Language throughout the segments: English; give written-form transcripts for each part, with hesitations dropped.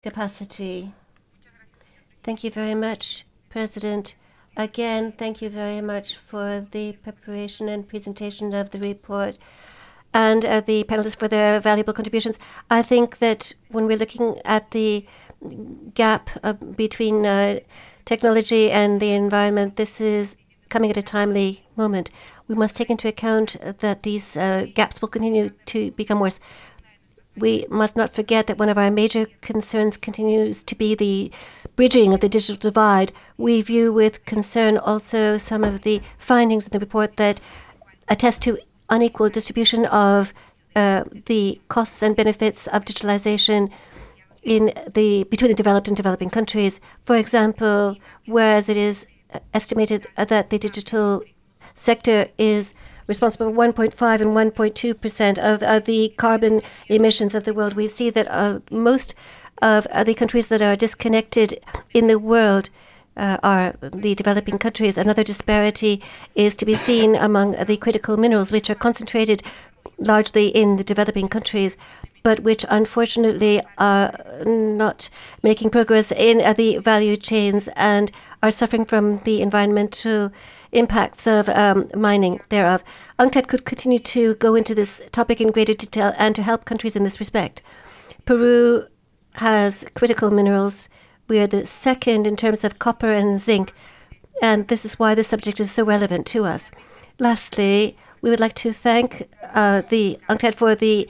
capacity. Thank you very much, President. Again, thank you very much for the preparation and presentation of the report and the panelists for their valuable contributions. I think that when we're looking at the gap between technology and the environment, this is coming at a timely moment. We must take into account that these gaps will continue to become worse. We must not forget that one of our major concerns continues to be the bridging of the digital divide. We view with concern also some of the findings in the report that attest to unequal distribution of the costs and benefits of digitalization between the developed and developing countries. For example, whereas it is estimated that the digital sector is responsible for 1.5 and 1.2% of the carbon emissions of the world, we see that most of the countries that are disconnected in the world are the developing countries. Another disparity is to be seen among the critical minerals, which are concentrated largely in the developing countries, but which unfortunately are not making progress in the value chains and are suffering from the environmental impacts of mining thereof. UNCTAD could continue to go into this topic in greater detail and to help countries in this respect. Peru has critical minerals. We are the second in terms of copper and zinc, and this is why the subject is so relevant to us. Lastly, we would like to thank the UNCTAD for the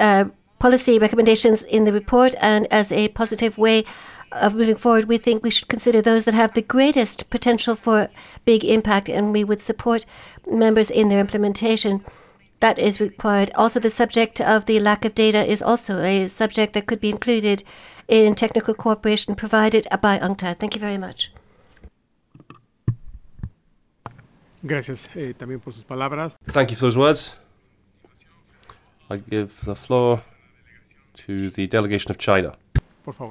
policy recommendations in the report, and as a positive way of moving forward, we think we should consider those that have the greatest potential for big impact, and we would support members in their implementation. That is required. Also, the subject of the lack of data is also a subject that could be included in technical cooperation provided by UNCTAD. Thank you very much. Gracias también por sus palabras. Thank you for those words. I give the floor to the delegation of China. Por favor.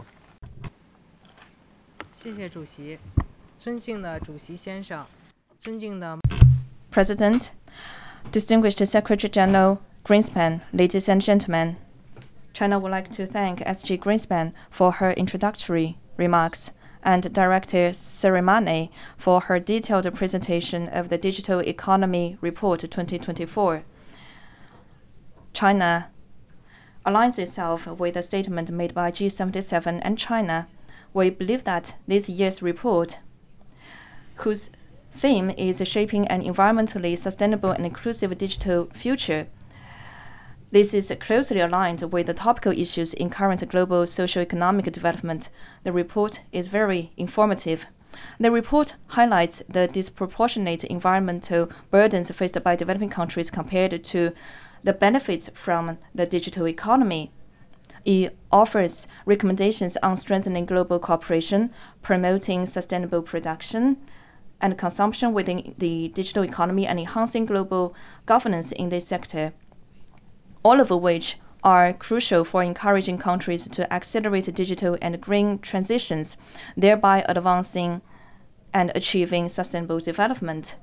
谢谢主席，尊敬的主席先生，尊敬的 President, distinguished Secretary General Greenspan, ladies and gentlemen. China would like to thank SG Greenspan for her introductory remarks and Director Cerimani for her detailed presentation of the Digital Economy Report 2024. China aligns itself with the statement made by G77 and China. We believe that this year's report, whose theme is shaping an environmentally sustainable and inclusive digital future, this is closely aligned with the topical issues in current global socio-economic development. The report is very informative. The report highlights the disproportionate environmental burdens faced by developing countries compared to the benefits from the digital economy. It offers recommendations on strengthening global cooperation, promoting sustainable production and consumption within the digital economy, and enhancing global governance in this sector, all of which are crucial for encouraging countries to accelerate digital and green transitions, thereby advancing and achieving sustainable development.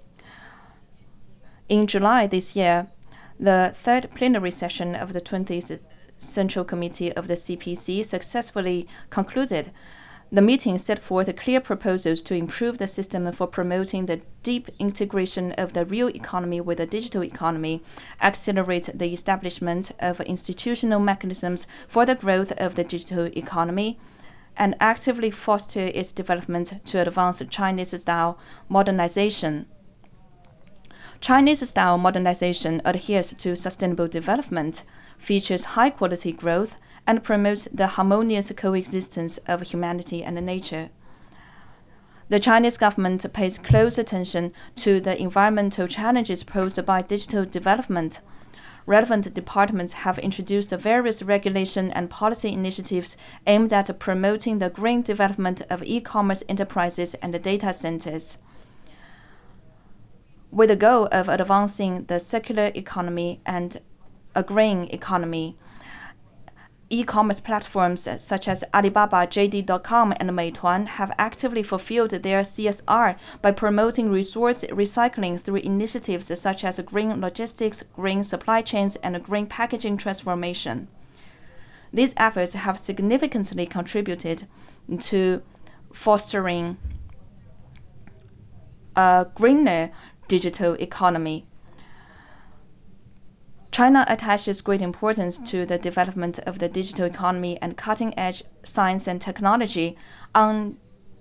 In July this year, the third plenary session of the 20th Central Committee of the CPC successfully concluded. The meeting set forth clear proposals to improve the system for promoting the deep integration of the real economy with the digital economy, accelerate the establishment of institutional mechanisms for the growth of the digital economy, and actively foster its development to advance Chinese-style modernization. Chinese-style modernization adheres to sustainable development, features high-quality growth, and promotes the harmonious coexistence of humanity and nature. The Chinese government pays close attention to the environmental challenges posed by digital development. Relevant departments have introduced various regulation and policy initiatives aimed at promoting the green development of e-commerce enterprises and data centers, with the goal of advancing the circular economy and a green economy. E-commerce platforms such as Alibaba, JD.com, and Meituan have actively fulfilled their CSR by promoting resource recycling through initiatives such as green logistics, green supply chains, and green packaging transformation. These efforts have significantly contributed to fostering a greener digital economy. China attaches great importance to the development of the digital economy and cutting-edge science and technology. On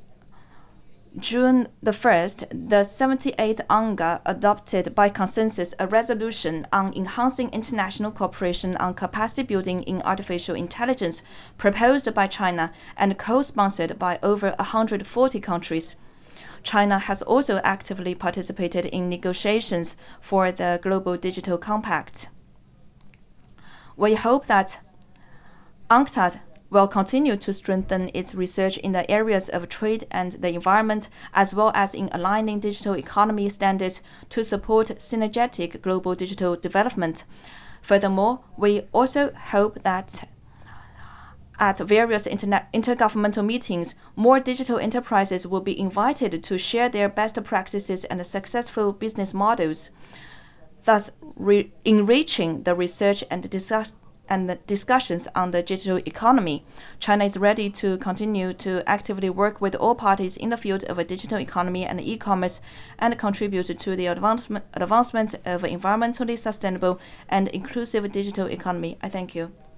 June the 1st, the 78th UNGA adopted by consensus a resolution on enhancing international cooperation on capacity building in artificial intelligence proposed by China and co-sponsored by over 140 countries. China has also actively participated in negotiations for the Global Digital Compact. We hope that UNCTAD will continue to strengthen its research in the areas of trade and the environment, as well as in aligning digital economy standards to support synergetic global digital development. Furthermore, we also hope that at various intergovernmental meetings, more digital enterprises will be invited to share their best practices and successful business models, thus enriching the research and discussions on the digital economy. China is ready to continue to actively work with all parties in the field of a digital economy and e-commerce and contribute to the advancement of environmentally sustainable and inclusive digital economy. I thank you.